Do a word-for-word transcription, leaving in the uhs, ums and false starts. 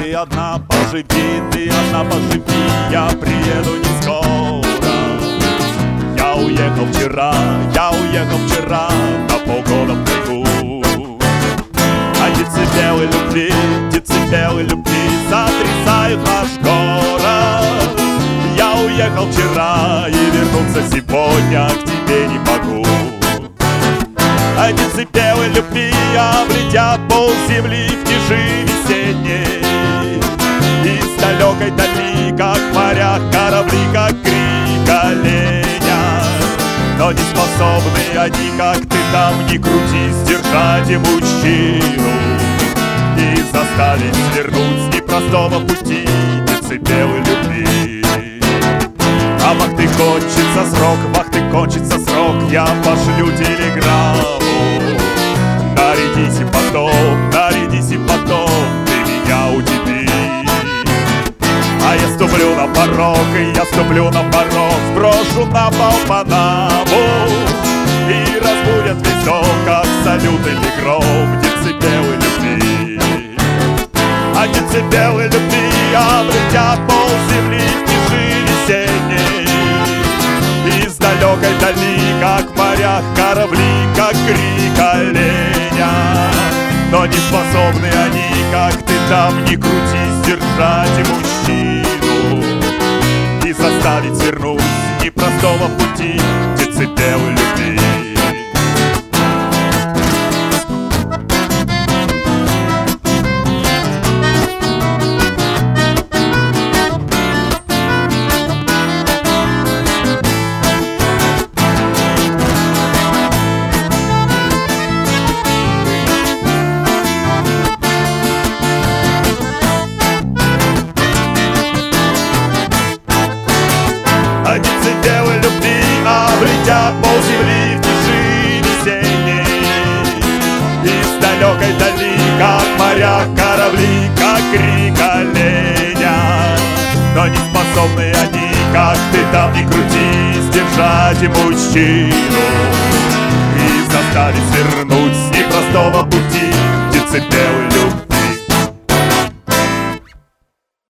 ты одна поживи, ты одна поживи, я приеду не скоро. Я уехал вчера, я уехал вчера на полгода в тайгу. А децибелы любви, децибелы любви сотрясают наш город. Я уехал вчера и вернуться сегодня к тебе не могу. А децибелы любви облетят полземли в тиши весенней. Из далекой дали, как в морях корабли, как крик оленя. Но не способны они, как ты там, не крутись, держать и мужчину и заставить свернуть с непростого пути децибелы любви. А вах ты кончится срок, вах ты кончится срок, я пошлю телеграмму. Нарядись и потом, нарядись и потом, ты меня удиви. А я ступлю на порог, и я ступлю на порог, сброшу на пол Панаму. И разбудят весь дом, как салют или гром, децибелы любви. А децибелы любви облетят полземли в тиши весенней. Из далекой дали, как в морях корабли, как крик оленя. Но не способны они, как ты там, не крутись, держать и мужчину и заставить свернуть с непростого пути децибелы любви. А децибелы любви облетят полземли в тиши весенней. Из далекой дали, как в морях корабли, как крик оленя. Но не способны они, как ты там, не крутись, держать и мужчину и заставить свернуть с непростого пути децибелы.